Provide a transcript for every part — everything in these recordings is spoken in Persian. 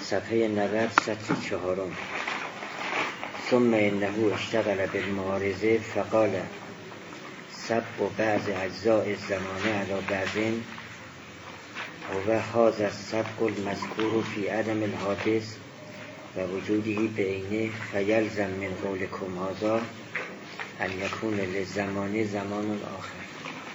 صفحه 90 سطر 4. ثم انه اشتغل بالمعارضه فقال سب بعض اجزاء الزمان علی بعض و هذا السبق المذکور فی عدم الحادث و وجوده بعینه فیلزم من قولکم هذا ان یکون للزمان زمان آخر.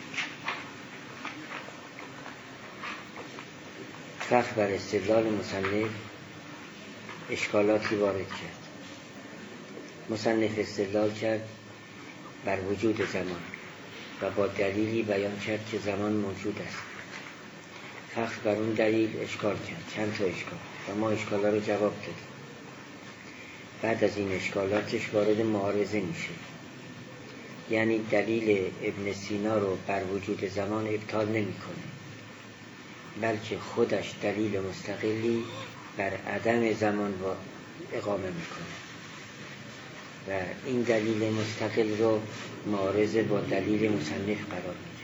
فخر بر استدلال مصنف اشکالاتی وارد کرد. مصنف استدلال کرد بر وجود زمان و با دلیلی بیان کرد که زمان موجود است. فخر بر اون دلیل اشکال کرد، چند تا اشکال، و ما اشکالا رو جواب دادیم. بعد از این اشکالاتش وارد معارضه میشه، یعنی دلیل ابن سینا رو بر وجود زمان ابطال نمیکنه، بلکه خودش دلیل مستقلی بر عدم زمان اقامه میکنه و این دلیل مستقل رو معارضه با دلیل مصنف قرار میده.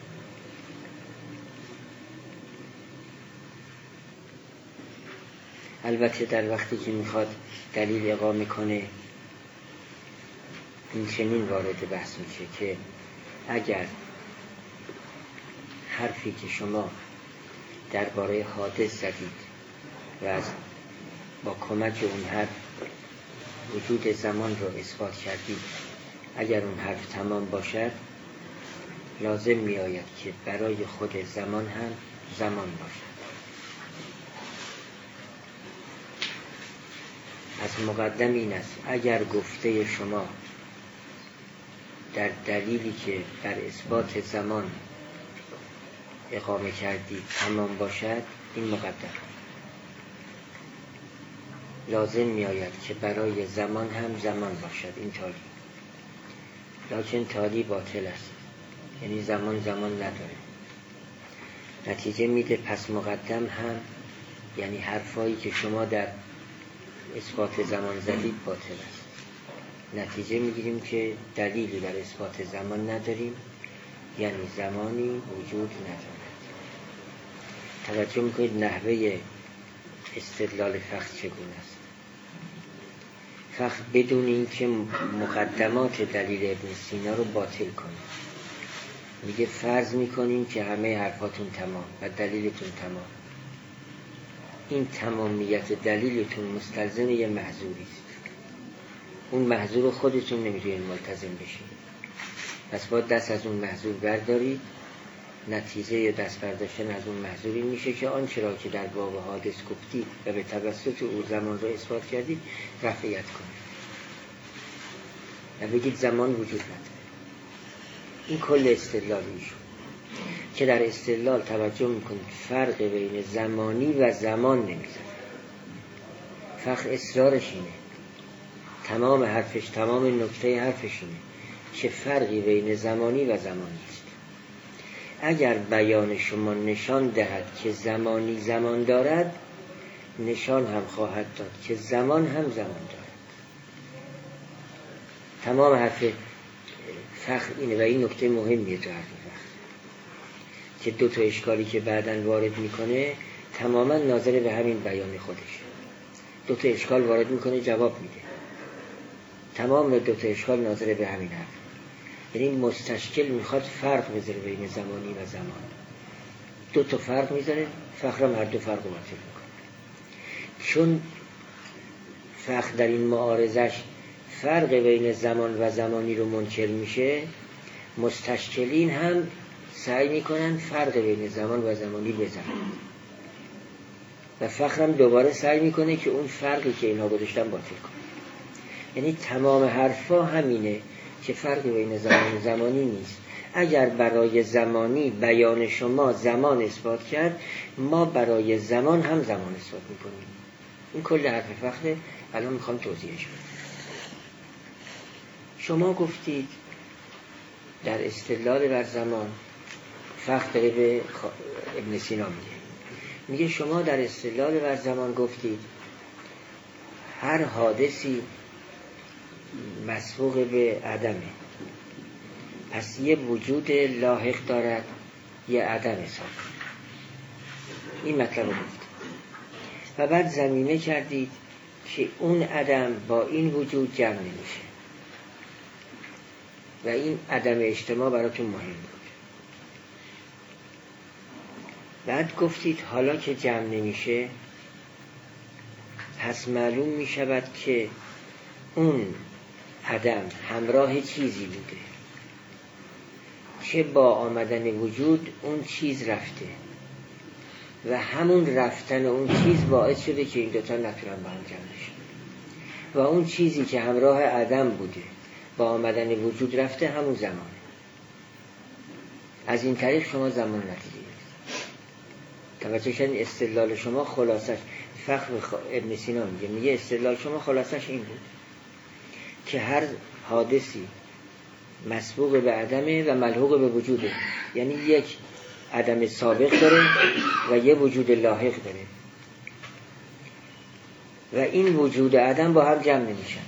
البته در وقتی که میخواد دلیل اقامه کنه این چنین وارد بحث میشه که اگر حرفی که شما درباره حادث زدید و از با کمک اون حرف وجود زمان رو اثبات کردید، اگر اون حرف تمام باشد لازم می آید که برای خود زمان هم زمان باشد. از مقدم این است اگر گفته شما در دلیلی که بر اثبات زمان اقامه کردید تمام باشد، این مقدم لازم می آید که برای زمان هم زمان باشد، این تالی. لکن تالی باطل است، یعنی زمان نداره. نتیجه میده پس مقدم هم، یعنی حرفایی که شما در اثبات زمان زدید باطل است. نتیجه میگیریم که دلیلی بر اثبات زمان نداریم، یعنی زمانی وجود ندارد. توجه میکنید نحوه استدلال فخر چگونه است. فخر بدون این که مقدمات دلیل ابن سینا رو باطل کنه میگه فرض میکنیم که همه حرفاتون تمام و دلیلتون تمام. این تمامیت دلیلتون مستلزم یه محظوری است. اون محظور خودتون نمیتونید ملتزم بشید، پس باید دست از اون محظور بردارید. نتیجه دست برداشتن از اون محظوری میشه که آنچه را که در باب حادث گفتید و به توسط او زمان را اثبات کردید رفعیت کنید و بگید زمان وجود نداره. این کل استدلال ایشون که در استدلال توجه میکنید فرق بین زمانی و زمان نمیزنه. فخر اصرارش اینه، تمام حرفش، تمام نکته حرفش اینه که فرقی بین زمانی و زمانی است. اگر بیان شما نشان دهد که زمانی زمان دارد، نشان هم خواهد داد که زمان هم زمان دارد. تمام حرف فخر اینه و این نکته مهمیه تو حرف فخر که دو تا اشکالی که بعداً وارد میکنه تماما ناظر به همین بیان خودش. دو تا اشکال وارد میکنه جواب میده، تمام دو تا اشکال ناظر به همین حرف. یعنی مستشکل میخواد فرق بذاره بین زمانی و زمان. دو تا فرق میذاره، فخرم هر دو فرق رو باطل میکنه. چون فخر در این معارضش فرق بین زمان و زمانی رو منکر میشه، مستشکلین هم سعی میکنن فرق بین زمان و زمانی بذارن و فخرم دوباره سعی میکنه که اون فرقی که اینها گذاشتن باطل کنه. یعنی تمام حرفا همینه که فرقی بین زمان و زمانی نیست. اگر برای زمانی بیان شما زمان اثبات کرد، ما برای زمان هم زمان اثبات میکنیم. این کل حرف فخره. الان میخوام توضیحش بدم. شما گفتید در استدلال بر زمان، فخر داره به ابن سینا میگه شما در استدلال بر زمان گفتید هر حادثی مسبوق به عدمه، پس یه وجود لاحق دارد، یه عدم حساب. این مطلب رو گفت و بعد زمینه کردید که اون عدم با این وجود جمع نمیشه و این عدم اجتماع براتون مهم بود. بعد گفتید حالا که جمع نمیشه پس معلوم میشود که اون عدم همراه چیزی بوده که با آمدن وجود اون چیز رفته و همون رفتن اون چیز باعث شده که این دوتا نتونن با هم جمع بشن و اون چیزی که همراه عدم بوده با آمدن وجود رفته همون زمانه. از این طریق شما زمان نتیجه توجه کردین. استدلال شما خلاصش فخر ابن سینا میگه استدلال شما خلاصش این بود که هر حادثی مسبوق به عدمه و ملحوق به وجوده، یعنی یک عدم سابق داره و یه وجود لاحق داره و این وجود عدم با هم جمع نمیشن.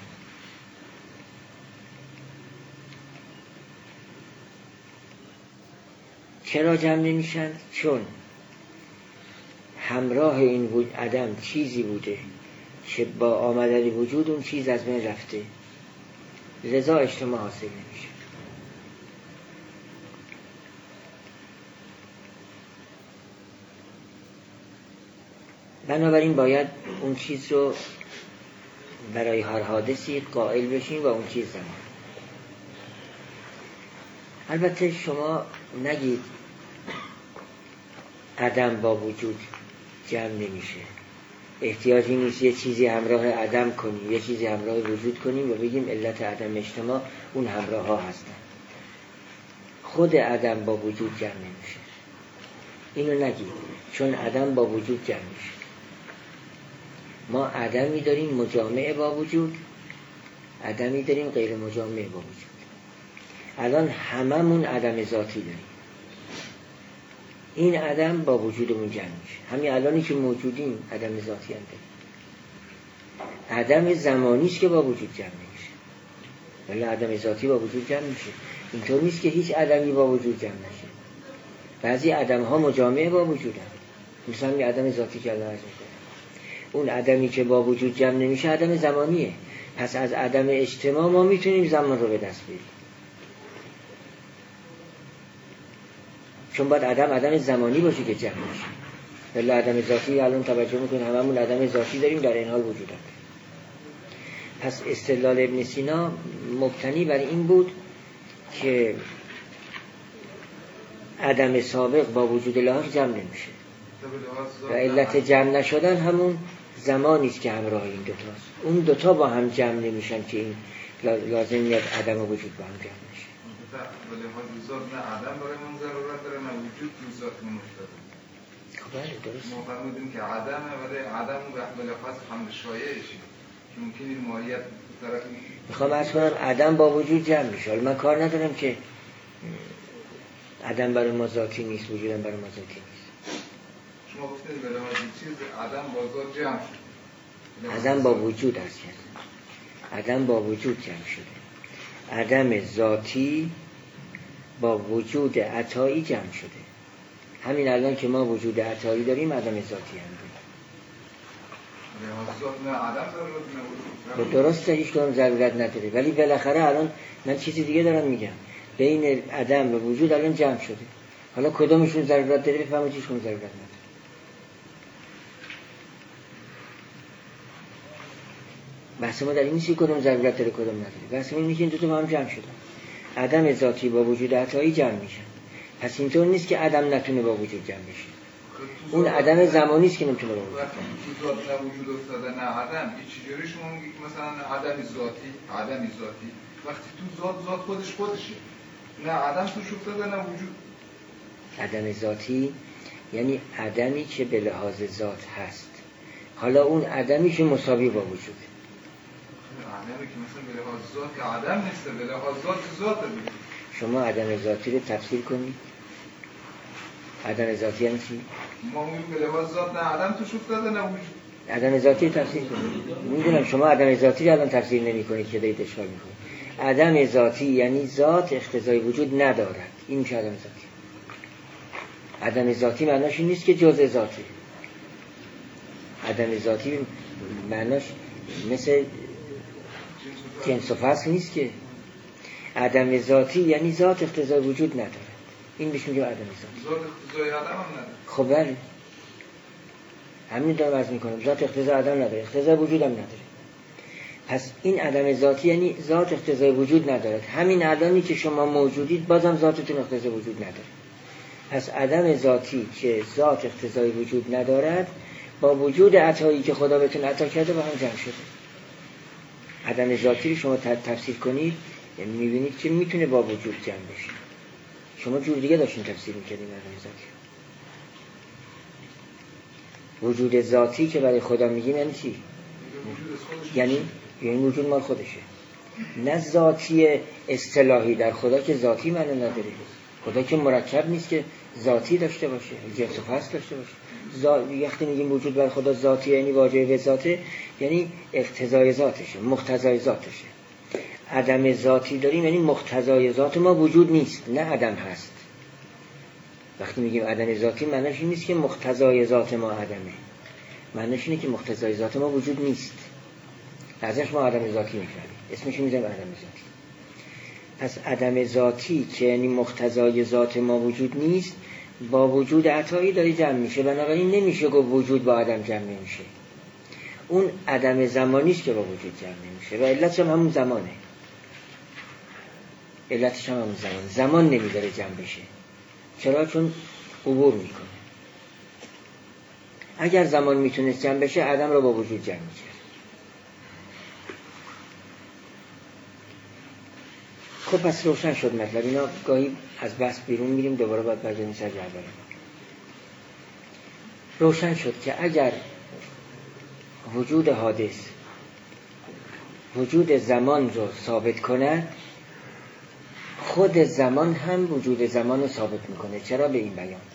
چرا جمع نمیشن؟ چون همراه این عدم چیزی بوده که با آمدن وجود اون چیز از بین رفته، لذا اجتماع حاصل نمیشه. بنابراین باید اون چیز رو برای هر حادثی قائل بشین و اون چیز زمان. البته شما نگید عدم با وجود جمع نمیشه، احتیاجی نیست یه چیزی همراه عدم کنیم یه چیزی همراه وجود کنیم و بگیم علت عدم اجتماع اون همراه ها هستن. خود عدم با وجود جمع نمیشه، اینو نگید، چون عدم با وجود جمع میشه. ما عدمی داریم مجامع با وجود، عدمی داریم غیر مجامع با وجود. الان هممون عدم ذاتی داریم، این عدم با وجودمون جمع میشه. همین الانی که موجودیم عدم ذاتی هم داریم. عدم زمانی است که با وجود جمع نمیشه، ولی عدم ذاتی با وجود جمع میشه. اینطور نیست که هیچ عدمی با وجود جمع نشه. بعضی عدم ها مجامع با وجود هم، مثلا این عدم ذاتی که الان عرض میکنه، اون عدمی که با وجود جمع نمیشه عدم زمانیه. پس از عدم اجتماع ما میتونیم زمان رو به دست بیاریم، چون باید عدم زمانی باشه که جمع میشه. ولی عدم ذاتی الان توجه میکنیم هممون عدم ذاتی داریم، در این حال وجود هم. پس استدلال ابن سینا مبتنی بر این بود که عدم سابق با وجود لاحق جمع نمیشه و علت جمع نشدن همون زمانی است که همراه این دوتاست. اون دوتا با هم جمع نمیشن که این لازم میاد عدم و وجود با هم جمع نشه. ولی ذات نه عدم برای من ضرورت داره نه وجود تو ذات مشترک. خب بله درست. ما فرمودیم که عدمه ولی عدم به لحاظ حمل شایعشی که ممکن این ماهیت طرف میخوام عرض کنم عدم با وجود جمع میشه. حالا من کار ندارم که عدم برای ما ذاتی نیست، وجودم برای ما ذاتی نیست. شما گفتید به لحاظ چیز عدم با ذات جمع شد. عدم با وجود هست کرد. عدم با وجود جمع شده. عدم ذاتی با وجود عطایی جمع شده. همین الان که ما وجود عطایی داریم عدم ذاتی هم داریم. درسته هیچ کنم ضرورت نداره، ولی بالاخره الان من چیزی دیگه دارم میگم، بین عدم و وجود الان جمع شده. حالا کدومشون ضرورت داره بفهمید هیچ کنم ضرورت نداره. بحث ما در این نیست کدوم ضرورت داره کدوم نداره، بحث ما اینه که این دوتا با هم جمع شدن. عدم ذاتی با وجود عطایی جمع میشن. پس اینطور نیست که عدم نتونه با وجود جمع بشه. اون عدم زمانی است که نمیتونه با وجود جمع بشه. تو ذات نه وجود افتاده نه عدم. این چجوری شما میگید مثلا عدم ذاتی وقتی تو ذات خودشه. نه عدم توش افتاده نه وجود. عدم ذاتی یعنی عدمی که به لحاظ ذات هست. حالا اون عدمی که مساوی با وجوده. عدمی که مثلا به لحاظ ذات که عدم نیست، به لحاظ ذات بود. شما عدم ذاتی رو تفسیر کنید. عدم ذاتی یعنی چی؟ ما میگیم به لحاظ ذات نه عدم توش افتاده نه وجود. عدم ذاتی تفسیر کنید. میدونم شما عدم ذاتی الان تفسیر نمی‌کنید که دارید اشکال می‌کنید. عدم ذاتی یعنی ذات اقتضای وجود ندارد. این میشه عدم ذاتی. عدم ذاتی معناش این نیست که جزء ذاته. عدم ذاتی معناش مثل جنس و فصل نیست که. عدم ذاتی یعنی ذات اقتضای وجود نداره، این بهش میگه عدم ذاتی. ذات اقتضای عدم هم نداره. خب بله، همین دارم عرض میکنم، ذات اقتضای عدم نداره، اقتضای وجود هم نداره. پس این عدم ذاتی یعنی ذات اقتضای وجود نداره. همین الانی که شما موجودید بازم ذاتتون اقتضای وجود نداره. پس عدم ذاتی که ذات اقتضای وجود ندارد با وجود عطایی که خدا بهتون عطا کرده با هم جمع شده. عدم ذاتی رو شما تفسیر کنید میبینید که میتونه با وجود جمع بشه. شما جور دیگه داشتین تفسیر میکردین عدم ذاتی. وجود ذاتی که برای خدا میگیم یعنی چی؟ یعنی وجود مال خودشه، نه ذاتی اصطلاحی. در خدا که ذاتی معنی نداره. خدا که مرکب نیست که ذاتی داشته باشه، جنس و فصل داشته باشه. وقتی میگیم وجود بر خدا ذاتی یعنی واجب به ذاته، یعنی اقتضای ذاتشه، مقتضای ذاتشه. عدم ذاتی داریم یعنی مقتضای ذات ما وجود نیست، نه عدم هست. وقتی میگیم عدم ذاتی معنیش این نیست که مقتضای ذات ما عدمه، معنیش اینه که مقتضای ذات ما وجود نیست، ازش ما عدم ذاتی میکنیم، اسمش میذاریم عدم ذاتی. پس عدم ذاتی که یعنی مقتضای ذات ما وجود نیست با وجود عطایی داره جمع میشه. بنابراین نمیشه گفت وجود با عدم جمع نمیشه. اون عدم زمانیست که با وجود جمع نمیشه و علتش هم همون زمانه. علتش هم همون زمان نمیذاره جمع بشه. چرا؟ چون عبور میکنه. اگر زمان میتونست جمع بشه عدم رو با وجود جمع میشه. خب پس روشن شد مطلب. اینا گاهی از بحث بیرون میریم دوباره باید برگردیم سر جعبه. روشن شد که اگر وجود حادث وجود زمان رو ثابت کنه، خود زمان هم وجود زمان رو ثابت میکنه. چرا به این بیان؟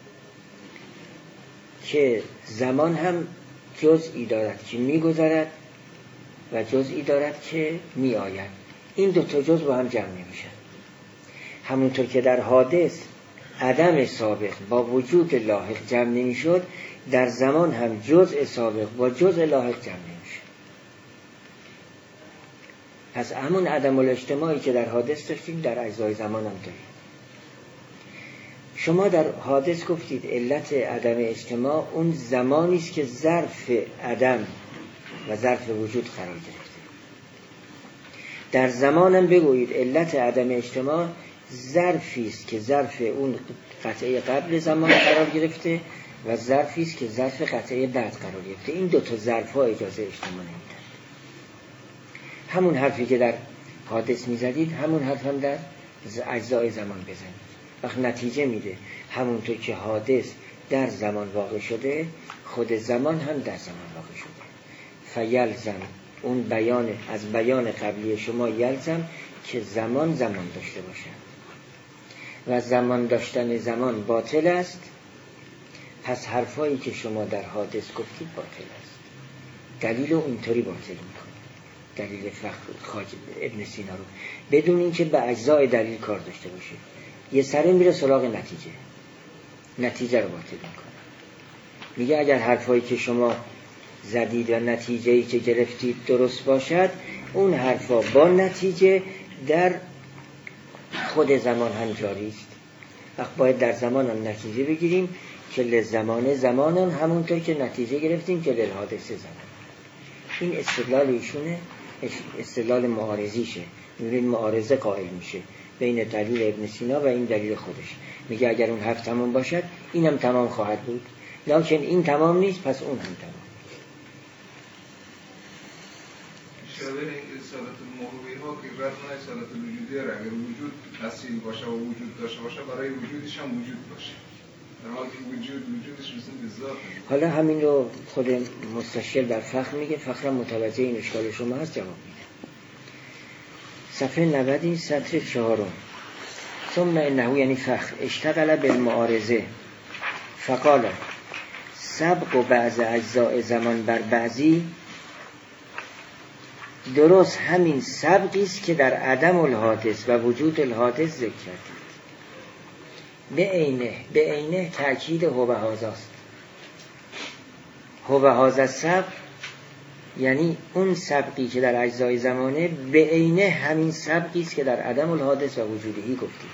که زمان هم جزئی دارد که میگذرد و جزئی دارد که میآید. این دو تا جزء با هم جمع نمیشن. همونطور که در حادث عدم سابق با وجود لاحق جمع نمیشد، در زمان هم جزء سابق با جزء لاحق جمع نمیشه. پس همون عدم الاجتماعی که در حادث داشتیم در اجزای زمان هم داریم. شما در حادث گفتید علت عدم اجتماع اون زمانی است که ظرف عدم و ظرف وجود قرار گرفته. در زمانم بگویید علت عدم اجتماع ظرفی است که ظرف اون قطعه قبل زمان قرار گرفته و ظرفی است که ظرف قطعه بعد قرار گرفته. این دو تا ظرف‌ها اجازه اجتماع نمیدن. همون حرفی که در حادث میزدید همون حرف هم در اجزای زمان بزنید. وقت نتیجه میده همونطور که حادث در زمان واقع شده خود زمان هم در زمان واقع شده. فیلزم، اون بیان از بیان قبلی شما یلزم که زمان داشته باشد و زمان داشتن زمان باطل است. پس حرفایی که شما در حادث گفتید باطل است. دلیل رو اینطوری باطل میکنه، دلیل خواجه ابن سینا رو، بدون اینکه به اجزای دلیل کار داشته باشه. یه سره میره سراغ نتیجه رو باطل میکنه. میگه اگر حرفایی که شما زدید و نتیجه‌ای که گرفتید درست باشد، اون حرفا با نتیجه در خود زمان هم جاری است. وقت باید در زمان هم نتیجه بگیریم که لزمان زمانان، همونطور که نتیجه گرفتیم که للحادثه زمان. این استدلال ایشونه، استدلال معارضیشه. می‌بینید معارضه قائل میشه بین دلیل ابن سینا و این دلیل خودش. میگه اگر اون حرف تمام باشد اینم تمام خواهد بود، لکن این تمام نیست پس اون هم تمام. شبه اصالت الموضوعی ها که رفت اصالت الوجودی را اگر وجود اصیل باشه و وجود داشته باشه برای وجودش هم وجود باشه، در حالی که وجودش مثل به ذات. حالا همین رو خود مستشکل در فخر میگه. فخرم متوجه این اشکال شما هست، جواب میده. صفحه 90 سطر 4. ثم انه یعنی فخر اشتغل بالمعارضه فقال سبق و بعض اجزاء زمان بر بعضی. درست همین سبقی است که در عدم الحادث و وجود الحادث ذکر کردید. به عینه تأکید هو و هذاست. هو هذا السبق یعنی اون سبقی که در اجزای زمانه به عینه همین سبقی است که در عدم الحادث و وجودهی گفتید.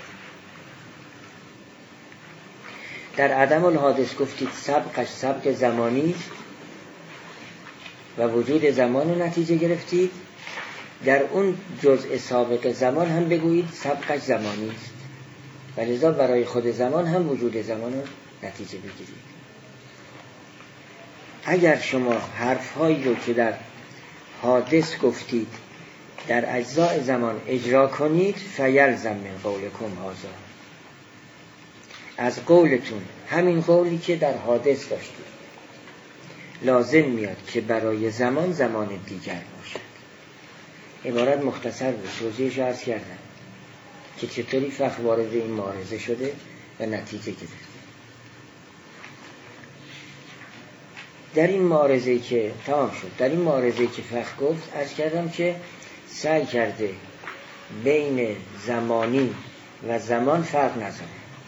در عدم الحادث گفتید سبقش سبق زمانی است و وجود زمان رو نتیجه گرفتید. در اون جزء سابق زمان هم بگویید سبقش زمانی است و لذا برای خود زمان هم وجود زمان رو نتیجه بگیرید. اگر شما حرفهایی رو که در حادث گفتید در اجزاء زمان اجرا کنید فیلزم من قولکم هذا، از قولتون همین قولی که در حادث داشتید لازم میاد که برای زمان زمان دیگر باشد. عبارت مختصر بود، توضیحش عرض کردم که چطوری فقه وارد این معارضه شده و نتیجه گرفته. در این معارضه‌ای که تمام شد، در این معارضه‌ای که فقه گفت عرض کردم که سعی کرده بین زمانی و زمان فرق نذاره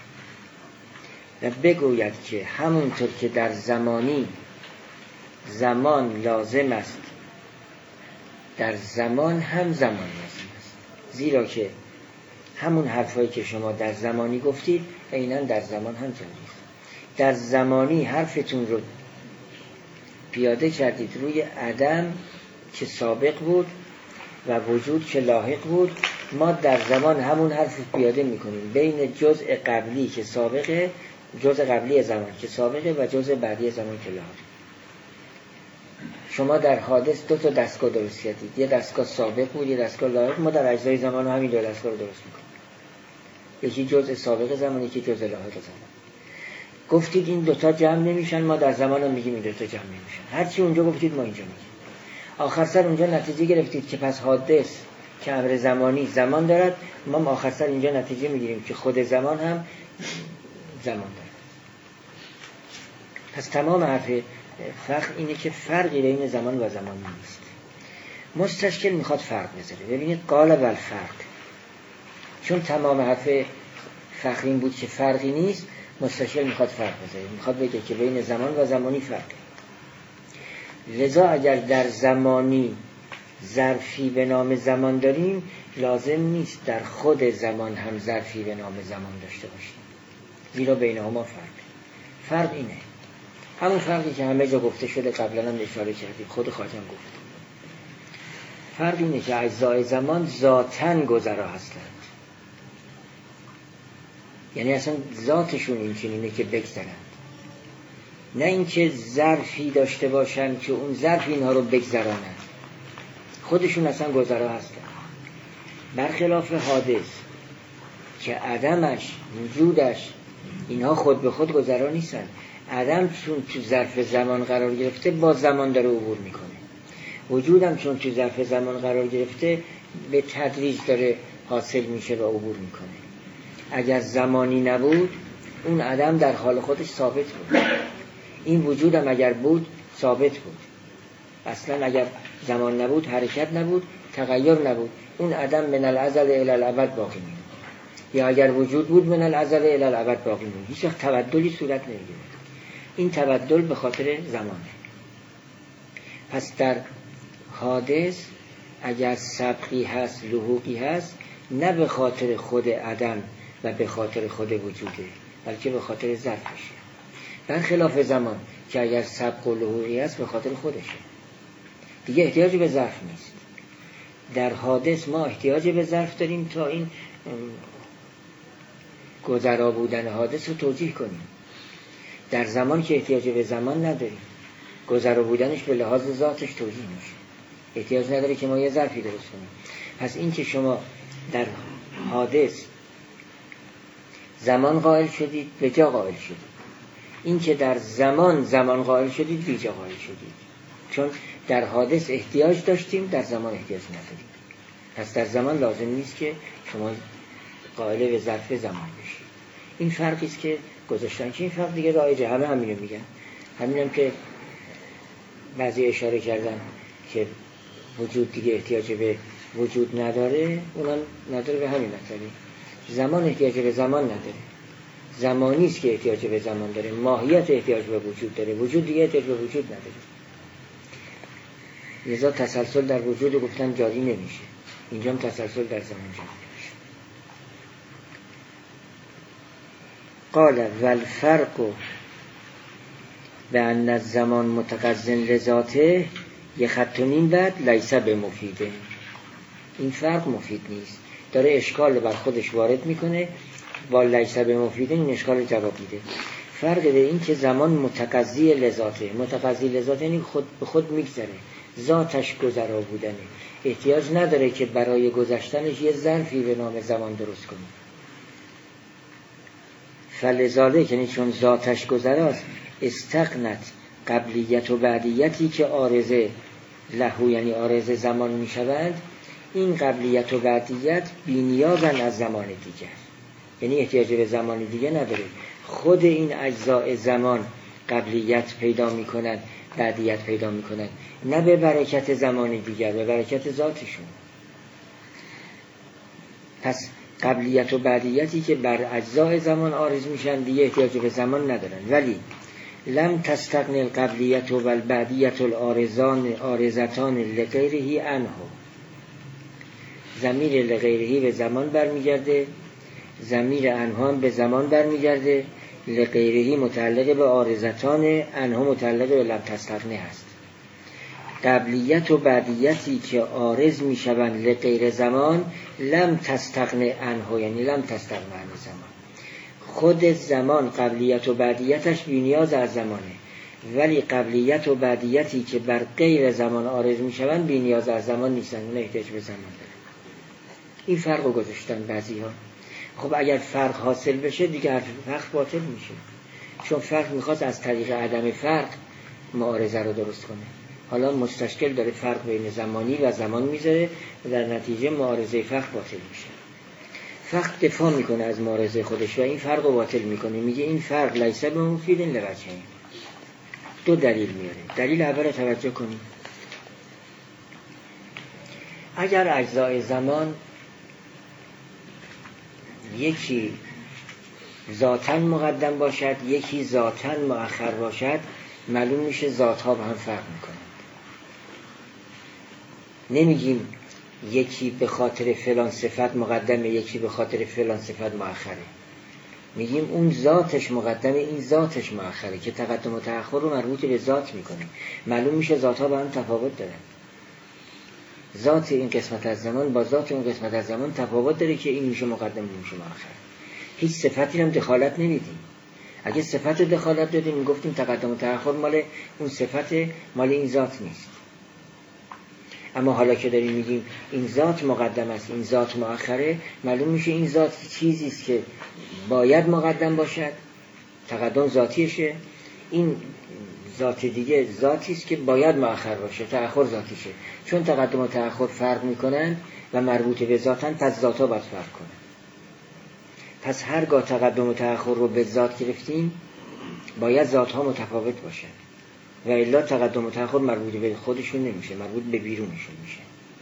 و بگوید که همونطور که در زمانی زمان لازم است در زمان هم زمان لازم است، زیرا که همون حرفایی که شما در زمانی گفتید عیناً در زمان هم جاری است. در زمانی حرفتون رو پیاده کردید روی عدم که سابق بود و وجود که لاحق بود. ما در زمان همون حرف پیاده میکنیم بین جزء قبلی که سابقه، جزء قبلی زمان که سابقه و جزء بعدی زمان که لاحق. شما در حادث دو تا دستگاه درست کردید، یه دستگاه سابق بود یه دستگاه لاحق. ما در اجزای زمان همین دو دستگاه رو درست میکنیم، یکی جزء سابق زمان یکی جزء لاحق زمان. گفتید این دوتا جمع نمیشن، ما در زمان هم میگیم این دوتا جمع نمیشن. هرچی اونجا گفتید ما اینجا میگیم. آخر سر اونجا نتیجه گرفتید که پس حادث که امر زمانی زمان دارد، ما آخر سر اینجا نتیجه میگیریم که خود زمان هم زمان دارد. پس تمام حرف فقه اینه که فرقی بین زمان و زمان نیست. مستشکل میخواد فرق بذاره. ببینید قال و الفرق، چون تمام حرف فقه این بود که فرقی نیست، مستشکل میخواد فرق بذاره، میخواد بگه که بین زمان و زمانی فرق. لذا اگر در زمانی ظرفی به نام زمان داریم لازم نیست در خود زمان هم ظرفی به نام زمان داشته باشیم، زیرا بینهما فرق اینه، همون فرقی که همه جا گفته شده قبلا هم اشاره کردیم، خود خواجه گفت. فرق اینه که اجزای زمان ذاتاً گذرا هستند، یعنی اصلا ذاتشون این چنینه که بگذرند، نه اینکه ظرفی داشته باشن که اون ظرف اینها رو بگذرانند، خودشون اصلا گذرا هستند. برخلاف حادث که عدمش وجودش اینها خود به خود گذرا نیستن. عدم چون تو ظرف زمان قرار گرفته با زمان داره عبور میکنه، وجودم چون تو ظرف زمان قرار گرفته به تدریج داره حاصل میشه و عبور میکنه. اگر زمانی نبود اون عدم در حال خودش ثابت بود، این وجودم اگر بود ثابت بود. اصلا اگر زمان نبود حرکت نبود تغییر نبود، اون عدم من الازل الی الابد باقی میمونه. یا اگر وجود بود من الازل الی الابد باقی میمونه، هیچ وقت تبدلی صورت نمیگیره. این تبدل به خاطر زمانه. پس در حادث اگر سبقی هست لحوقی هست، نه به خاطر خود عدم و به خاطر خود وجوده، بلکه به خاطر ظرفشه. برخلاف زمان که اگر سبق و لحوقی هست به خاطر خودشه، دیگه احتیاجی به ظرف نیست. در حادث ما احتیاج به ظرف داریم تا این گذرا بودن حادث رو توجیه کنیم. در زمان که احتیاج به زمان نداریم، گذرا بودنش به لحاظ ذاتش توجیه میشه، احتیاج نداره که ما یه ظرفی درست کنیم. پس این که شما در حادث زمان قائل شدید به جا قائل شدید، این که در زمان قائل شدید بی جا قائل شدید، چون در حادث احتیاج داشتیم در زمان احتیاج نداریم. پس در زمان لازم نیست که شما قائل به ظرف زمان بشید. این فرقی است که گذاشتن، که این فرق دیگه رایجه، همه همینو میگن. همینم که بعضی اشاره کردن که وجود دیگه احتیاج به وجود نداره، اونم نداره به همین مطلبی. زمان احتیاج به زمان نداره، زمانی است که احتیاج به زمان داره، ماهیت احتیاج به وجود داره، وجود دیگه احتیاج به وجود نداره. لذا تسلسل در وجود گفتن جاری نمیشه، اینجا هم تسلسل در زمان جاری نمیشه. قال والفرق بأن الزمان متقضٍ لذاته یه خط و نیم بعد لیس بمفیده. این فرق مفید نیست، داره اشکال بر خودش وارد میکنه، با لیس بمفیده این اشکال جواب میده. فرق به این که زمان متقضی لذاته، متقضی لذاته یعنی به خود میگذره، ذاتش گذرا بودنه، احتیاج نداره که برای گذشتنش یه ظرفی به نام زمان درست کنه. فلذالک یعنی چون ذاتش گذراست، استغنت قبلیت و بعدیتی که عارضه لهو یعنی عارضه زمان میشوند، این قبلیت و بعدیت بی‌نیازن از زمان دیگر، یعنی احتیاج به زمان دیگه نداره. خود این اجزاء زمان قبلیت پیدا میکنن، بعدیت پیدا میکنن، نه به برکت زمان دیگر، به برکت ذاتشون. پس قبلیت و بعدیتی که بر اجزاء زمان عارض میشن دیگه احتیاج به زمان ندارن. ولی لم تستغنی القبلیت و البعدیت العارضتان لغیره عنه. ضمیر لغیره به زمان برمیگرده، ضمیر عنه به زمان برمیگرده. لغیره متعلق به عارضتان، عنه متعلق به لم تستغنی هست. قبلیت و بعدیتی که عارض میشوند لغیر زمان، لم تستغنی عنه یعنی لم تستغنی عن زمان. خود زمان قبلیت و بعدیتش بی‌نیاز از زمانه، ولی قبلیت و بعدیتی که بر غیر زمان عارض میشوند بی‌نیاز از زمان نیستن، نه احتیاج به زمان داره. این فرق رو گذاشتن بعضی‌ها. خب اگر فرق حاصل بشه دیگه فرق باطل میشه، چون فرق میخواست از طریق عدم فرق معارضه رو درست کنه. حالا مستشکل داره فرق بین زمانی و زمان میذاره و در نتیجه معارضه فرق باطل میشه. فرق دفاع میکنه از معارضه خودش و این فرق رو باطل میکنه، میگه این فرق لیس بمفید لوجهین. دو دلیل میاره. دلیل اول توجه کنید، اگر اجزای زمان یکی ذاتاً مقدم باشد یکی ذاتاً مؤخر باشد، معلوم میشه ذاتها با هم فرق میکنند. نمیگیم یکی به خاطر فلان صفت مقدمه یکی به خاطر فلان صفت مؤخره، میگیم اون ذاتش مقدمه این ذاتش مؤخره که تقدم و تأخر رو مربوط به ذات میکنه. معلوم میشه ذاتها با هم تفاوت دارن. ذات این قسمت از زمان با ذات اون قسمت از زمان تفاوت داره که این میشه مقدم این میشه مؤخر. هیچ صفتی هم دخالت نمیدیم. اگه صفت دخالت دادیم میگفتیم تقدم و تأخر مال اون صفت، مال این ذات نیست. اما حالا که داریم میگیم این ذات مقدم است این ذات مؤخره، معلوم میشه این ذات چیزی است که باید مقدم باشد، تقدم ذاتیشه، این ذات دیگه ذاتی است که باید مؤخر باشه، تأخر ذاتیشه. چون تقدم و تأخر فرق میکنن و مربوط به ذاتن، پس ذاتها باید فرق کنن. پس هرگاه تقدم و تأخر رو به ذات گرفتیم باید ذاتها متفاوت باشه و الا تقدم و تأخر مربوط به خودشون نمیشه، مربوط به بیرونشون میشه.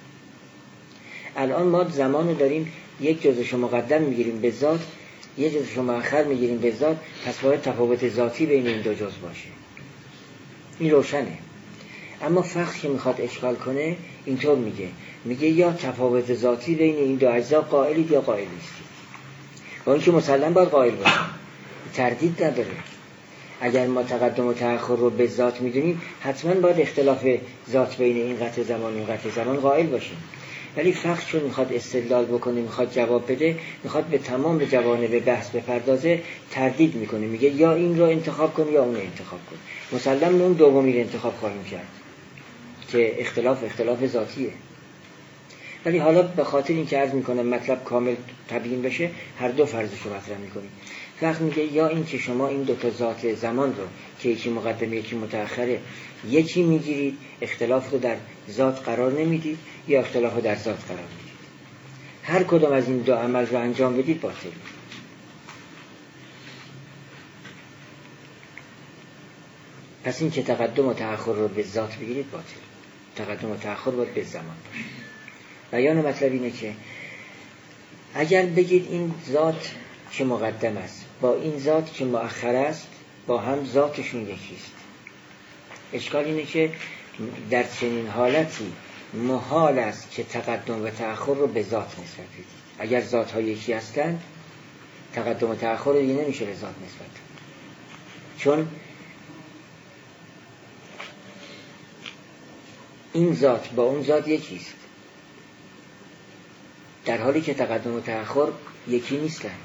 الان ما زمان رو داریم یک جزش مقدم میگیریم به ذات، یک جزش مؤخر میگیریم به ذات، پس باید تفاوت ذاتی بین این دو جز باشه. این روشنه. اما فقه که میخواد اشکال کنه اینطور میگه یا تفاوت ذاتی بین این دو اجزا قائلید یا قائل نیستید. با اینکه مسلم باید قائل باشه، تردید نداره. اگر ما تقدم و تأخر رو به ذات میدونیم حتما باید اختلاف ذات بین این قطع زمان و این قطع زمان قائل باشیم. ولی فقه چون میخواد استدلال بکنه، میخواد جواب بده، میخواد به تمام جوانب بحث بپردازه، تردید میکنه، میگه یا این رو انتخاب کن یا اون رو انتخاب کن. مسلم اون دومی رو انتخاب خواهیم کرد که اختلاف ذاتیه. ولی حالا به خاطر این که عرض میکنم مطلب کامل تبیین بشه، هر دو فرضش رو مطرح میکنیم. فقط میگه یا این که شما این دو تا ذات زمان رو که یکی مقدمه یکی متأخره یکی میگیرید، اختلاف رو در ذات قرار نمیدید، یا اختلاف رو در ذات قرار میدید. هر کدام از این دو عمل رو انجام بدید باطل. پس این که تقدم و تأخر رو به ذات بگیرید باطل. تقدم و تأخر باید به زمان باشه. بیان مطلب اینه که اگر بگید این ذات که مقدم است با این ذات که مؤخر است با هم ذاتشون یکیست. اشکال اینه که در چنین حالتی محال است که تقدم و تأخر رو به ذات نسبت بدید. اگر ذات‌ها یکی هستند تقدم و تأخر رو دیگه نمیشه به ذات نسبت داد، چون این ذات با اون ذات یکیست، در حالی که تقدم و تأخر یکی نیستند.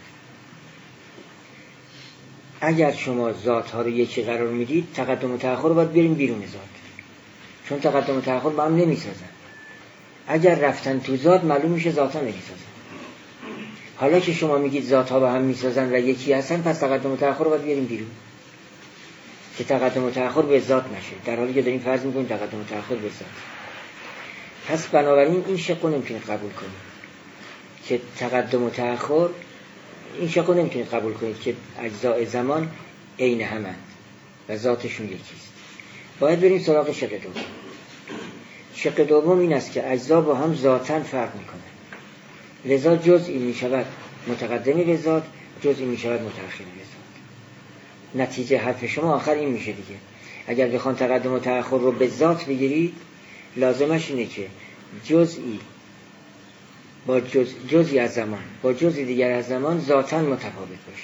اگر شما ذات‌ها رو یکی قرار میدید تقدم و تأخر رو باید بریم بیرون ذات، چون تقدم و تأخر با هم نمیسازن. اگر رفتن تو ذات معلوم میشه ذات‌ها نمیسازن. حالا که شما میگید ذات‌ها با هم میسازن و یکی هستن، پس تقدم و تأخر رو باید بیاریم بیرون که تقدم و تأخر به ذات نشه، در حالی که داریم فرض میکنیم تقدم و تأخر به ذات. پس بنابراین این شق رو نمیتونید قبول کنید که تقدم و تأخر، این شق رو نمیتونید قبول کنید که اجزاء زمان عین همند و ذاتشون یکیست. باید بریم سراغ شق دوم. شق دوم این است که اجزا با هم ذاتاً فرق میکنن، لذا جزئی میشود متقدم به ذات، جزئی میشود متأخر به ذات. نتیجه حرف شما آخر این میشه دیگه. اگر بخوان تقدم و تأخر رو به ذات بگیرید، لازمش اینه که جزئی با جزئی از زمان با جزئی دیگر از زمان ذاتاً متفاوت باشه.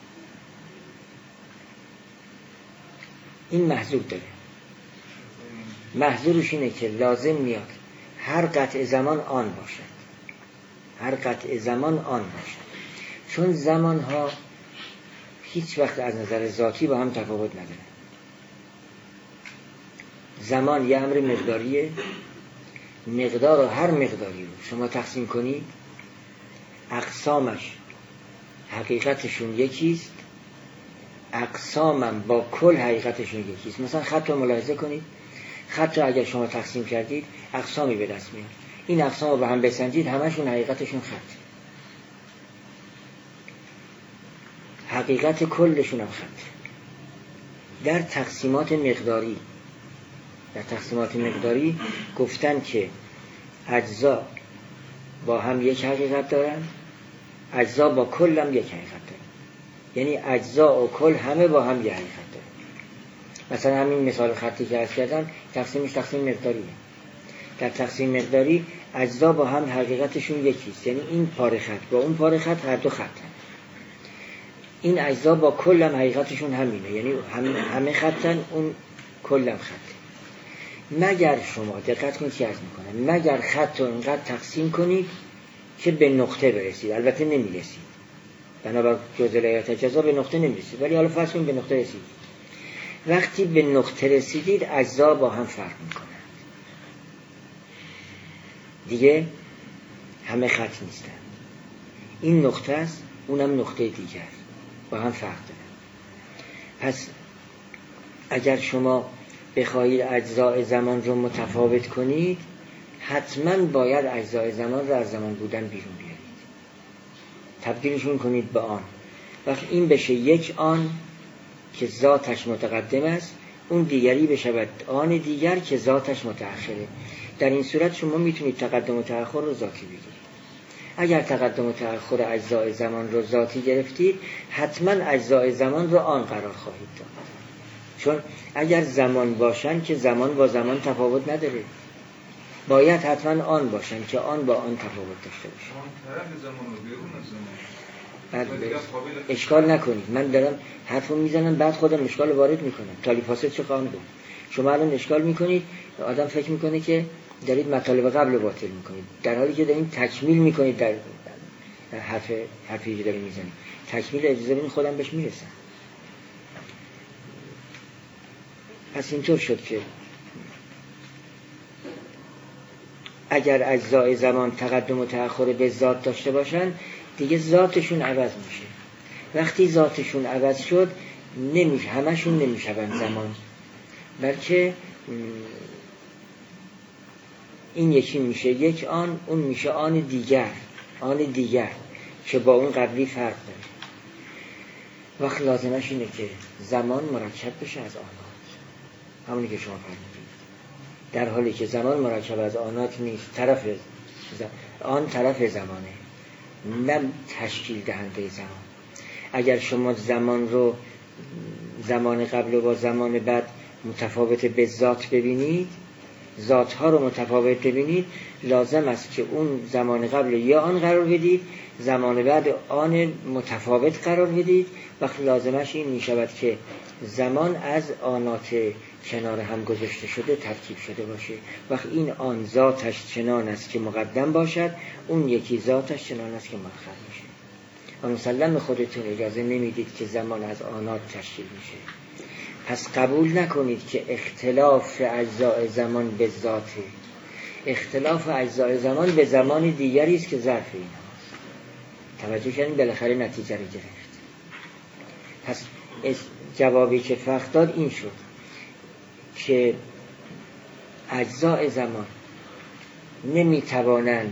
این محذور داره. محذورش اینه که لازم میاد هر قطع زمان آن باشد، هر قطع زمان آن باشد، چون زمانها هیچ وقت از نظر ذاتی با هم تفاوت نداره. زمان یه امر مقداریه، مقدار و هر مقداری رو شما تقسیم کنید اقسامش حقیقتشون یکیست، اقسامم با کل حقیقتشون یکیست. مثلا خط رو ملاحظه کنید، خط رو اگر شما تقسیم کردید اقسامی به دست میاد، این اقسام رو به هم بسنجید همشون حقیقتشون خط، حقیقت کلشون هم خط. در تقسیمات مقداری گفتن که اجزا با هم یک حقیقت دارن، اجزا با کل هم یک حقیقت دارن، یعنی اجزا و کل همه با هم یک حقیقت دارن. مثلا همین مثال خطی که عرض کردم تقسیم مقداریه. در تقسیم مقداری اجزا با هم حقیقتشون یکیست، یعنی این پاره خط با اون پاره خط هر دو خط هم. این اجزا با کل هم حقیقتشون همینه، یعنی همه خطن، اون کل هم خط. مگر شما دقت کنید که عرض میکنم، مگر خط رو اینقدر تقسیم کنید که به نقطه برسید، البته نمیرسید، بنابر جزء لایات جزا به نقطه نمیرسید، ولی حالا فرض کنید به نقطه رسید. وقتی به نقطه رسیدید اجزا با هم فرق میکنند، دیگه همه خط نیستن. این نقطه است، اونم نقطه دیگر، با هم فرق دارن. پس اگر شما بخواهید اجزاء زمان رو متفاوت کنید، حتما باید اجزاء زمان رو از زمان بودن بیرون بیارید، تبدیلشون کنید به آن. وقتی این بشه یک آن که ذاتش متقدم است، اون دیگری بشود آن دیگر که ذاتش متأخره. در این صورت شما میتونید تقدم و تأخر رو ذاتی بگیرید. اگر تقدم و تأخر اجزاء زمان رو ذاتی گرفتید، حتما اجزاء زمان رو آن قرار خواهید داد، چون اگر زمان باشن که زمان با زمان تفاوت نداره، باید حتما آن باشن که آن با آن تفاوت داشته باشه. طرف زمان رو بیرون از زمان بعد اشکال نکنید، من دارم حرفو میزنم بعد خودم اشکال وارد میکنم. تالی فاصل چه خواهم گفت؟ شما الان اشکال میکنید، آدم فکر میکنه که دارید مطالب قبل رو باطل میکنید، در حالی که دارید تکمیل میکنید. در حرفی که دارید میزنید تکمیل اجازه بدین خودم بهش میرسم. پس اینطور شد که اگر اجزای زمان تقدم و تأخر به ذات داشته باشن، دیگه ذاتشون عوض میشه. وقتی ذاتشون عوض شد، نمیشه همشون نمیشون زمان، بلکه این یکی میشه یک آن، اون میشه آن دیگر که با اون قبلی فرق داره. وقت لازمش اینه که زمان مرکب بشه از آنات، همونی که شما فرمودید، در حالی که زمان مرکب از آنات نیست. آن طرف زمانه، نه تشکیل دهنده زمان. اگر شما زمان رو زمان قبل و با زمان بعد متفاوت به ذات ببینید، ذاتها رو متفاوت ببینید، لازم است که اون زمان قبل یا آن قرار بدید، زمان بعد آن متفاوت قرار بدید. وقت لازمش این می شود که زمان از آنات کنار هم گذاشته شده ترکیب شده باشه. وقت این آن ذاتش چنان است که مقدم باشد، اون یکی ذاتش چنان است که مؤخر میشه. و مسلم خودتون اجازه نمیدید که زمان از آنات تشکیل میشه. پس قبول نکنید که اختلاف اجزای زمان به ذاته. اختلاف اجزای زمان به زمان دیگری است که ظرف این هاست. توجه کردین؟ بالاخره نتیجه رو گرفت. پس جوابی که فرق داد این شد که اجزای زمان نمیتوانند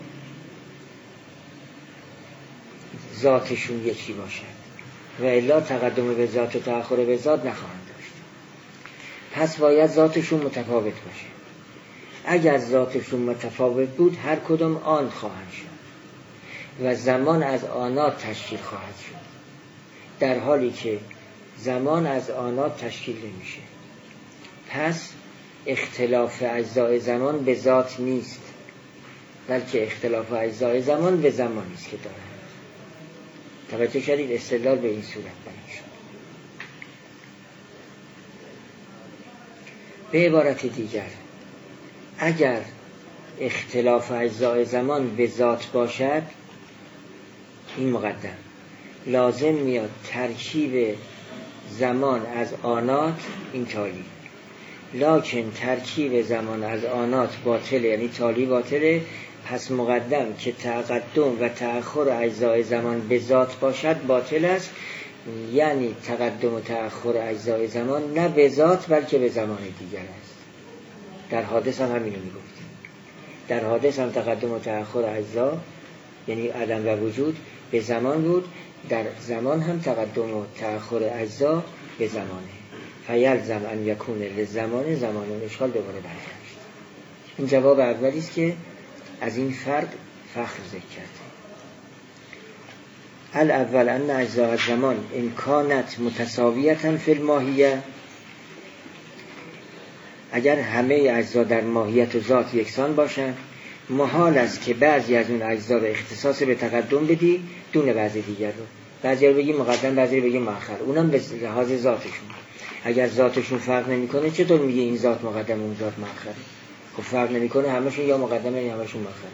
ذاتشون یکی باشد و الا تقدم به ذات و تأخر به ذات نخواهند داشت. پس باید ذاتشون متفاوت باشه. اگر ذاتشون متفاوت بود هر کدوم آن خواهند شد و زمان از آنات تشکیل خواهد شد، در حالی که زمان از آنات تشکیل نمیشه. پس اختلاف اجزای زمان به ذات نیست، بلکه اختلاف اجزای زمان به زمانی است که دارند. توجه کردید؟ استدلال به این صورت بیان شد. به عبارت دیگر، اگر اختلاف اجزای زمان به ذات باشد، این مقدم، لازم میاد ترکیب زمان از آنات، این تالی. لکن ترکیب زمان از آنات باطله، یعنی تالی باطله. پس مقدم که تقدم و تأخر اجزای زمان به ذات باشد باطل است، یعنی تقدم و تأخر اجزای زمان نه به ذات بلکه به زمان دیگر است. در حادث هم همینو میگفتیم. در حادث هم تقدم و تأخر اجزا یعنی عدم و وجود به زمان بود، در زمان هم تقدم و تأخر اجزا به زمانه. فیلزم ان یکون لزمان زمان. اشکال دوباره برگشت. این جواب اولی است که از این فرق فخر ذکر کرده. الاول ان اجزاء الزمان ان کانت متساویة فی الماهیه، اگر همه اجزا در ماهیت و ذات یکسان باشند، محال است که بعضی از اون اجزا رو اختصاص به تقدم بدی دون بعضی دیگر رو. بعضی رو بگی مقدم، بعضی رو بگی مؤخر، اونم به لحاظ ذاتشون. اگر ذاتشون فرق نمیکنه چطور میگه این ذات مقدم اون ذات مؤخره؟ خب فرق نمیکنه، همشون یا مقدمه یا همشون مؤخره.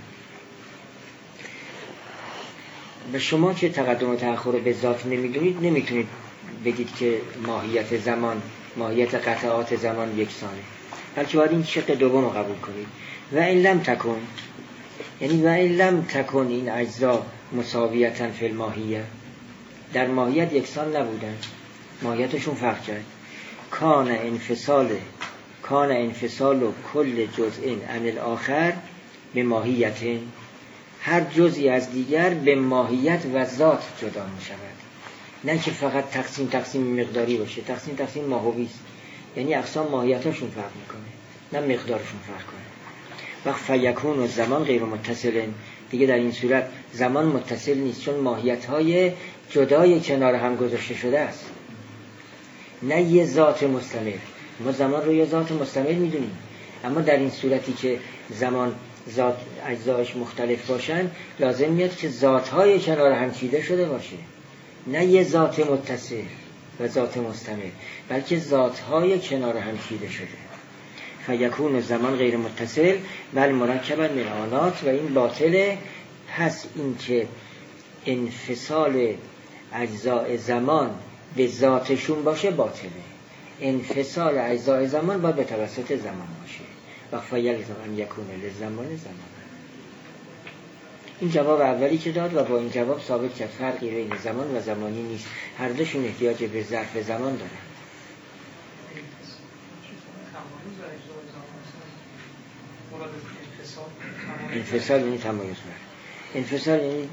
به شما که تقدم و تأخر رو به ذات نمیدونید، نمیتونید بگید که ماهیت زمان، ماهیت قطعات زمان یکسانه، بلکه باید این شق دوم رو قبول کنید. و این لم تکن، یعنی و این لم تکن این اجزا مساویتاً فی الماهیه، در ماهیت یکسان نبودن، ماهیتشون فرق کرد. کان انفصال و کل جزء عن الاخر به ماهیت، هر جزئی از دیگر به ماهیت و ذات جدا می شود. نه که فقط تقسیم مقداری باشه، تقسیم ماهوی است، یعنی اقسام ماهیتاشون فرق میکنه نه مقدارشون فرق کنه. وقت فیکون و زمان غیر متصل، دیگه در این صورت زمان متصل نیست، چون ماهیت‌های جدای کنار هم گذاشته شده است، نه یه ذات مستمر. ما زمان رو یه ذات مستمر میدونیم، اما در این صورتی که زمان ذات اجزاش مختلف باشن، لازم میاد که ذات‌های کنار هم چیده شده باشه، نه یه ذات متصل و ذات مستمر، بلکه ذات‌های کنار هم چیده شده. فیکون و زمان غیر متصل بل مرکبا من آنات، و این باطله. پس این که انفصال اجزای زمان به ذاتشون باشه باطله. انفصال اجزای زمان باید به توسط زمان باشه. و فیلزم ان یکون للزمان زمان. این جواب اولی که داد و با این جواب ثابت کرد فرقی بین زمان و زمانی نیست، هر دوشون احتیاج به ظرف زمان دارن. انفصال یعنی تمایز بر انفصال یعنی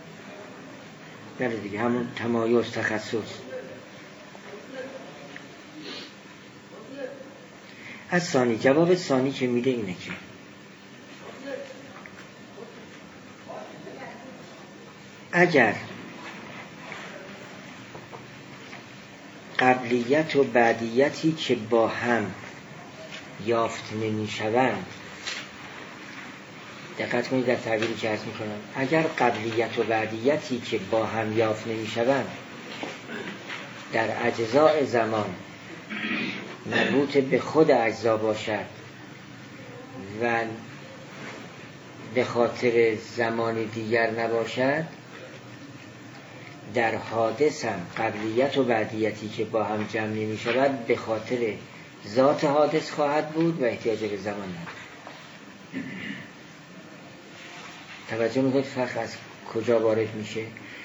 دیگه همون تمایز، تخصص. از ثانی، جواب ثانی که میده اینه که اگر قبلیت و بعدیتی که با هم یافت نمی شوند. دقت کنید در تعبیری که عرض می کنم. اگر قبلیت و بعدیتی که با هم یافت نمی شوند در اجزاء زمان مربوط به خود اجزا باشد و به خاطر زمان دیگر نباشد، در حادث هم قبلیت و بعدیتی که با هم جمع نمی شود به خاطر ذات حادث خواهد بود و احتیاج به زمان ندارد. توجه میکنید فرق از کجا وارد میشه؟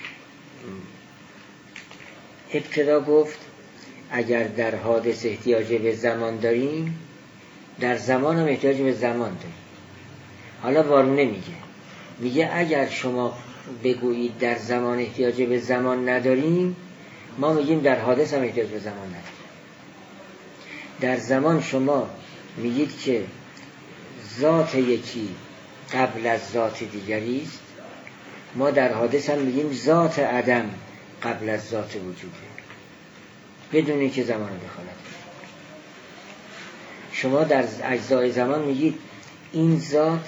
ابتدا گفت اگر در حادث احتیاج به زمان داریم، در زمان هم احتیاج به زمان داریم. حالا وارونه میگه اگر شما بگویید در زمان احتیاج به زمان نداریم، ما میگیم در حادث هم احتیاج به زمان نداریم. در زمان شما میگید که ذات یکی قبل از ذات دیگری است، ما در حادث هم میگیم ذات عدم قبل از ذات وجوده، بدون اینکه زمان دخالت کنه. شما در اجزای زمان میگید این ذات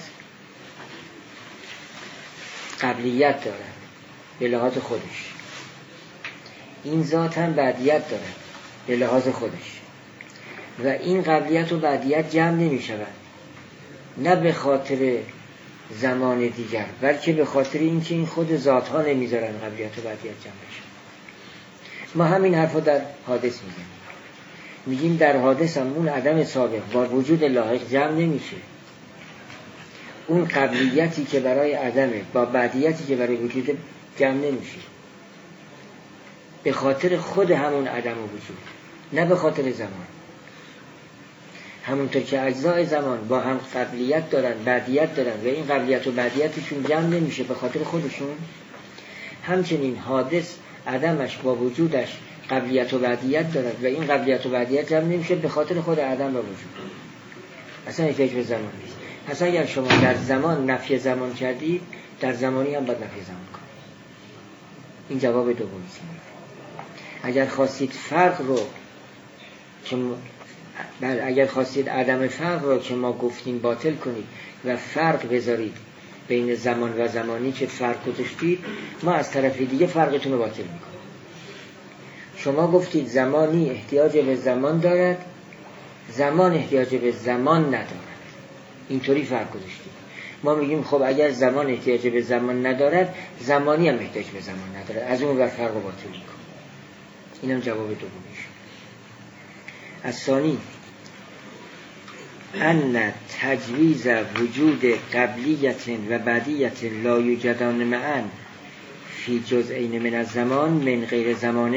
قبلیت دارد به لحاظ خودش، این ذات هم بعدیت دارد به لحاظ خودش، و این قبلیت و بعدیت جمع نمی شود، نه به خاطر زمان دیگر بلکه به خاطر اینکه این خود ذات ها نمیذارن قبلیت و بعدیت جمع بشه. ما همین حرفا در حادث میگیم در حادث هم اون عدم سابق با وجود لاحق جمع نمیشه. اون قبلیتی که برای عدمه با بعدیتی که برای وجود جمع نمیشه، به خاطر خود همون عدم و وجود، نه به خاطر زمان. همونطور که اجزای زمان با هم قبلیت دارن بعدیت دارن و این قبلیت و بعدیتشون جمع نمیشه به خاطر خودشون، همچنین حادث عدمش با وجودش قبلیت و بعدیت دارد و این قبلیت و بعدیت جمع نمیشه به خاطر خود عدم و وجود. اصلا احتیاج به زمان نیست. پس اگر شما در زمان نفی زمان کردید، در زمانی هم باید نفی زمان کنید. این جواب دومی است. اگر خواستید فرق رو که اگر خواستید عدم فرق رو که ما گفتیم باطل کنید و فرق بذارید بین زمان و زمانی که فرق گذاشتید، ما از طرف دیگه فرقتون رو باطل میکنیم. شما گفتید زمانی احتیاج به زمان دارد، زمان احتیاج به زمان ندارد، اینطوری فرق گذاشتید. ما میگیم خب اگر زمان احتیاج به زمان ندارد، زمانی هم احتیاج به زمان ندارد، از اون ور فرق رو باطل میکنیم. اینم جواب دومیش. الثانی ان تجویز وجود قبلیت و بعدیت لا یوجدان معا فی جزئین من الزمان من غیر زمان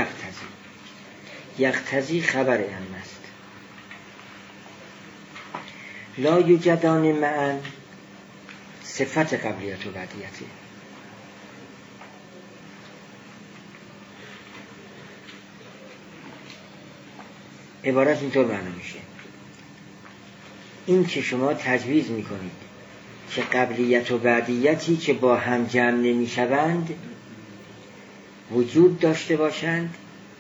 یقتضی خبر ان است. لا یوجدان معا صفت قبلیت و بعدیت. عبارت اینطور معنی میشه: این که شما تجویز میکنید که قبلیت و بعدیتی که با هم جمع نمیشوند وجود داشته باشند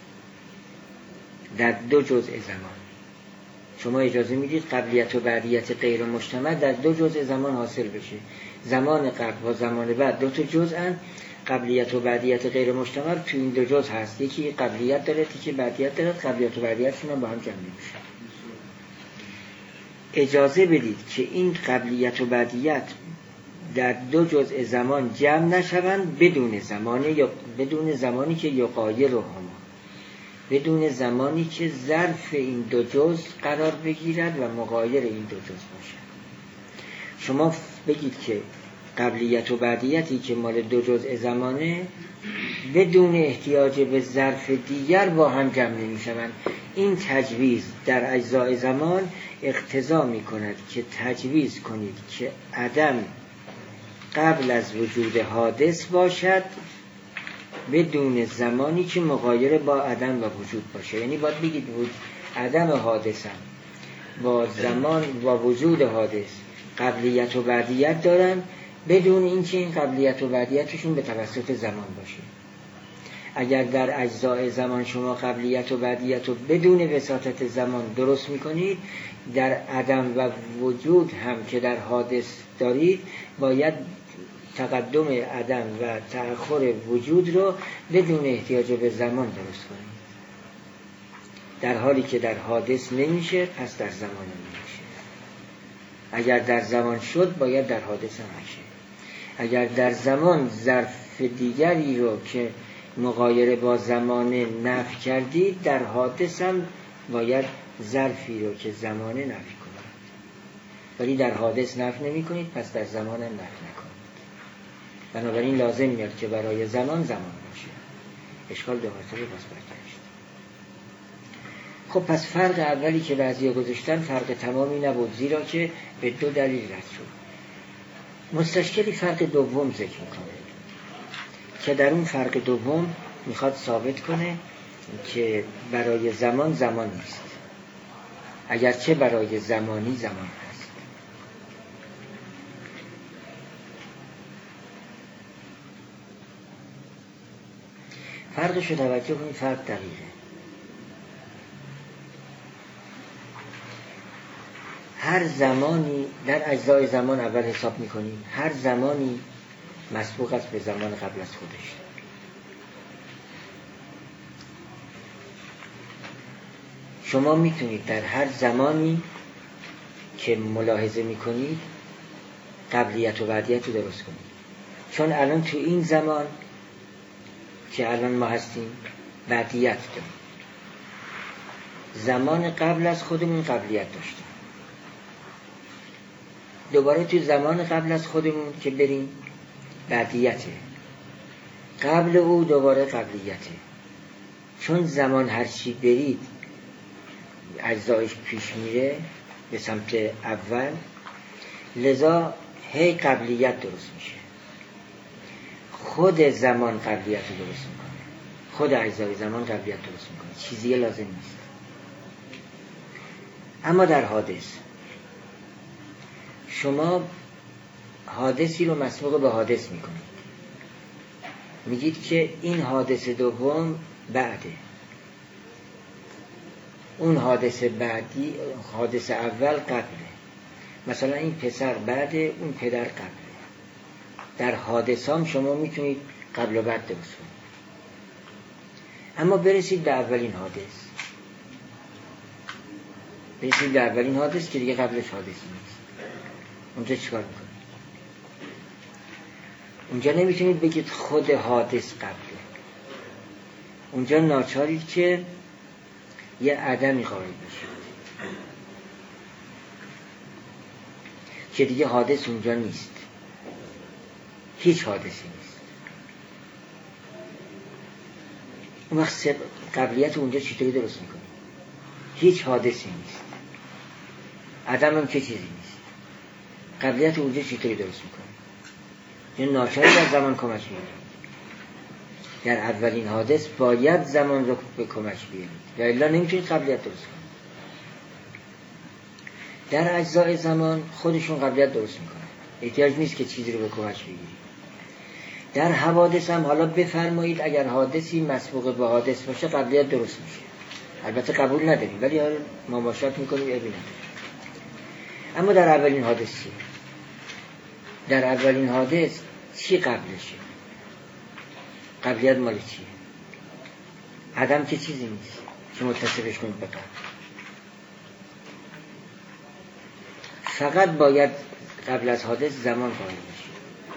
در دو جزء زمان. شما اجازه میدید قبلیت و بعدیت غیر مجتمع در دو جزء زمان حاصل بشه. زمان قبل و زمان بعد دو تا جزءن. قبلیت و بعدیت غیر مجتمع تو این دو جزء هست، یکی قبلیت داره یکی بعدیت داره، قبلیت و بعدیتشون هم با هم جمع نمیشه. اجازه بدید که این قبلیت و بعدیت در دو جزء زمان جمع نشوند بدون زمانی که یغایرهما، بدون زمانی که ظرف این دو جزء قرار بگیرد و مغایر این دو جزء باشد. شما بگید که قبلیت و بعدیتی که مال دو جزء زمانه بدون احتیاج به ظرف دیگر با هم جمع نمی شوند. این تجویز در اجزای زمان اقتضا می کند که تجویز کنید که عدم قبل از وجود حادث باشد بدون زمانی که مغایر با عدم و وجود باشه. یعنی باید بگید عدم حادث هم با زمان با وجود حادث قبلیت و بعدیت دارن بدون اینکه این قبلیت و بعدیتشون به توسط زمان باشه. اگر در اجزای زمان شما قبلیت و بعدیت رو بدون وساطت زمان درست میکنید، در عدم و وجود هم که در حادث دارید باید تقدم عدم و تأخر وجود رو بدون احتیاج به زمان درست کنید. در حالی که در حادث نمیشه، پس در زمان نمیشه. اگر در زمان شد باید در حادث هم میشه. اگر در زمان ظرف دیگری رو که مغایر با زمان نفی کردید، در حادث هم باید ظرفی رو که زمان نفی کنید. ولی در حادث نفی نمی کنید، پس در زمان هم نفی نکنید. بنابراین لازم میاد که برای زمان باشه. اشکال دو مرتبه باز برگشت. خب پس فرق اولی که بعضیا گذاشتن فرق تمامی نبود، زیرا که به دو دلیل رد شد. مستشکلی فرق دوم ذکر میکنه که در اون فرق دوم میخواد ثابت کنه که برای زمان زمان نیست، اگرچه برای زمانی زمان هست. فرقش رو توجه کنید، فرق دقیقه. هر زمانی در اجزای زمان اول حساب میکنیم، هر زمانی مسبوق است به زمان قبل از خودش. شما میتونید در هر زمانی که ملاحظه میکنید قبلیت و بعدیت رو درست کنید. چون الان تو این زمان که الان ما هستیم بعدیت داریم، زمان قبل از خودمون قبلیت داشتیم، دوباره تو زمان قبل از خودمون که بریم بعدیته، قبل او دوباره قبلیته. چون زمان هرچی برید اجزایش پیش میره به سمت اول، لذا هی قبلیت درست میشه. خود زمان قبلیت رو درست میکنه، خود اجزای زمان قبلیت درست میکنه، چیزی لازم نیست. اما در حادث شما حادثی رو مسبوق به حادث میکنید، میگید که این حادث دوم بعده، اون حادث بعدی حادث اول قبله. مثلا این پسر بعده، اون پدر قبله. در حادث هم شما میتونید قبل و بعد درست کنید. اما برسید به اولین حادث، برسید به اولین حادث که دیگه قبلش حادثی نیست، اونجا چیکار میکنید؟ اونجا نمیتونید بگید خود حادث قبله، اونجا ناچارید که یه عدمی قائل بشید که دیگه حادث اونجا نیست، هیچ حادثی نیست. اون وقت قبلیت اونجا چطوری درست میکنید؟ هیچ حادثی نیست، عدم هم که چیزی نیست، قبلیت اونجا چطوری درست میکنید؟ یعنی ناچاری در زمان کمک میگیرید. در اولین حادث باید زمان رو به کمک بیارید و الا نمیتونید قبلیت درست کنید. در اجزای زمان خودشون قبلیت درست میکنن، احتیاج نیست که چیزی رو به کمک بگیرید. در حوادث هم حالا بفرمایید اگر حادثی مسبوق به حادث باشه قبلیت درست میشه، البته قبول نداریم ولی حالا مماشات میکنیم ببینیم. اما در اولین حادث چی؟ در اولین حادث چی قبلشه؟ قبلیت مال چیه؟ عدم که چیزی نیست که متصفش کنید به قبل. فقط باید قبل از حادث زمان قائل بشه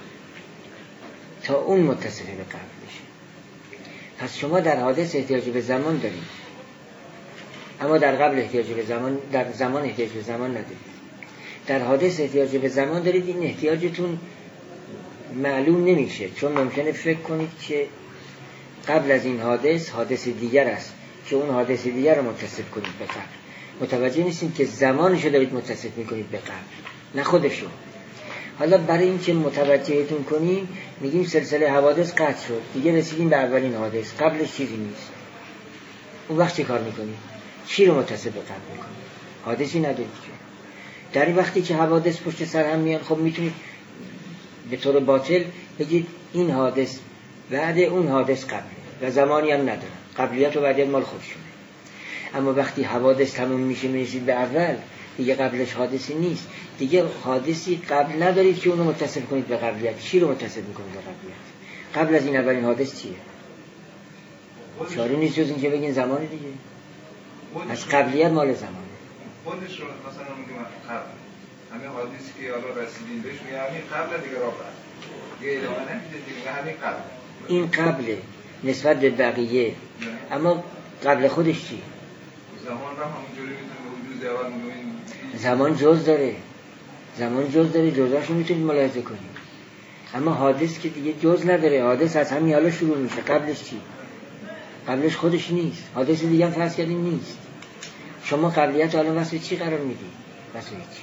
تا اون متصف به قبل بشه. پس شما در حادث احتیاج به زمان دارید، اما در قبل احتیاج به زمان، در زمان احتیاج به زمان ندارید. در حادث احتیاج به زمان دارید، این احتیاجتون معلوم نمیشه، چون ممکنه فکر کنید که قبل از این حادث دیگر است که اون حادث دیگر رو متصف کنید به قبل. متوجه نیستید که زمانشو دارید متصف میکنید به قبل، نه خودشو. حالا برای این که متوجهتون کنیم میگیم سلسله حوادث قطع شد، دیگه رسیدیم به اولین حادث، قبلش چیزی نیست. اون وقت چه کار میکنید؟ چی رو متصف به قبل میکنید؟ حادثی ندارید که. در این وقتی که حوادث پشت سر هم میان، خب میتونید به طور باطل بگید این حادث بعد اون حادث قبله. و زمانی هم ندارن، قبلیت و بعدیت مال خودشونه. اما وقتی حوادث تموم میشه میرسید به اول، دیگه قبلش حادثی نیست، دیگه حادثی قبل ندارید که اونو متصل کنید به قبلیت. چی رو متصل میکنید به قبلیت؟ قبل از این اولین حادث چیه؟ چاره نیست جز این که بگین زمان دیگه. از قبلیت مال زمانه. خودش رو مثلا میگم قبل همین حادثی که حالا رسیدیم بهش میگه همین قبل دیگه راه بعد دیگه ادامه نمیده دیگه، همین قبل. این قبله نسبت به بقیه، اما قبل خودش چی؟ زمان رو همونجوری میتونه وجود اول میگیم. زمان جز داره، زمان جز داره، جزاشو میتونید ملاحظه کنید. اما حادث که دیگه جز نداره، حادث از همین حالا شروع میشه. قبلش چی؟ قبلش خودش نیست، حادث دیگه هم فرض کردیم نیست. شما قبلیت حالا واسه چی قرار میدید؟ واسه چی؟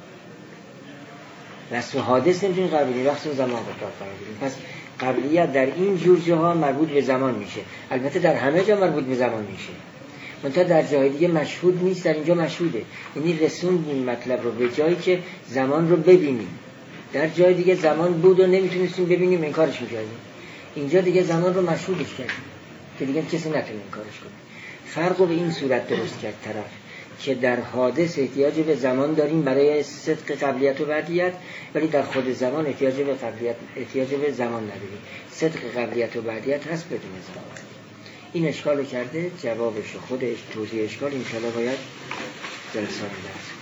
واسه حادث نمیتونید قرار بدید، واسه زمان قرار بدید. پس قبلیت در این جور جاها مربوط به زمان میشه. البته در همه جا مربوط به زمان میشه، منتها در جای دیگه مشهود نیست، در اینجا مشهوده. یعنی رسوندیم مطلب رو به جایی که زمان رو ببینیم. در جای دیگه زمان بود و نمیتونستیم ببینیم، انکارش میکردیم. اینجا دیگه زمان رو مشهودش کردیم که دیگه کسی نتونه انکارش کنه. فرق رو به این صورت درست کرد طرف که در حادث احتیاج به زمان داریم برای صدق قبلیت و بعدیت، ولی در خود زمان احتیاج به زمان نداریم. صدق قبلیت و بعدیت هست بدون زمان. این اشکالو کرده، جوابش خودش توضیح اشکال انشاءالله باید جلسان درس